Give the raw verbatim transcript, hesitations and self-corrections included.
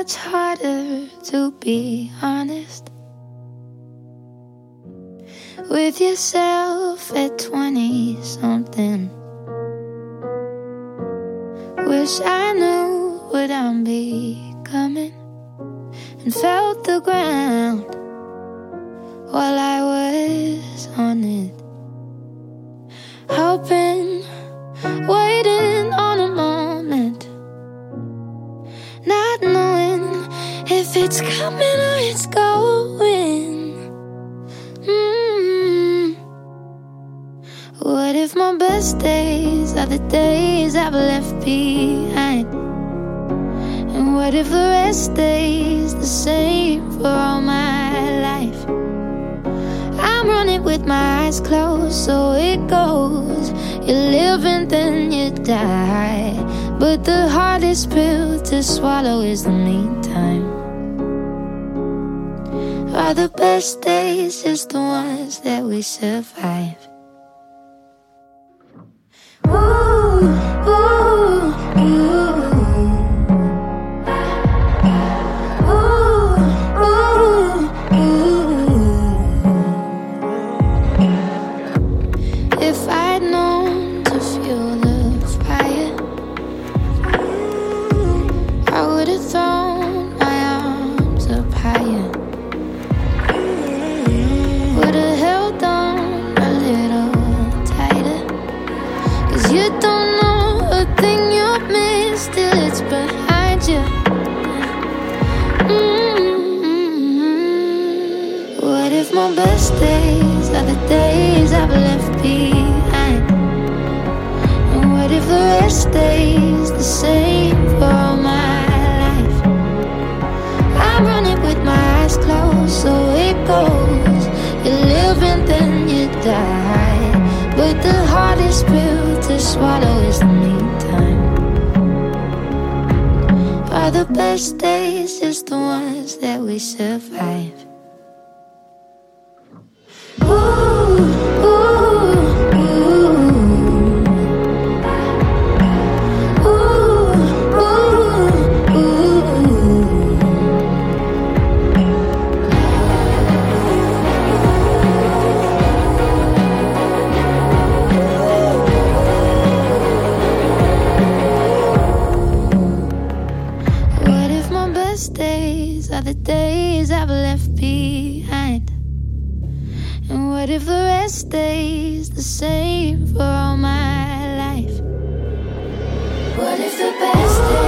much harder to be honest with yourself at twenty-something. Wish I knew what I'm becoming and felt the ground while I was on it, hoping, waiting on a moment, not knowing if it's coming or it's going. mm. What if my best days are the days I've left behind? And what if the rest stays the same for all my life? I'm running with my eyes closed, so it goes. You live and then you die, but the hardest pill to swallow is the meantime. Are the best days just the ones that we survive? Ooh, ooh, ooh. If I'd known to fuel the fire, I would have thrown my arms up higher, would have held on a little tighter. Cause you don't know a thing you've missed till it's behind you. mm-hmm. What if my best days are the days I've left behind? And what if the rest stays the same for all my life? I'm running with my eyes closed, so it goes. You live and then you die, but the hardest pill to swallow is the meantime. Are the best days just the ones that we survive? Ooh, ooh, ooh. Ooh, ooh, ooh. What if my best days are the days I've left behind? And what if the rest stays the same for all my life? What if the best days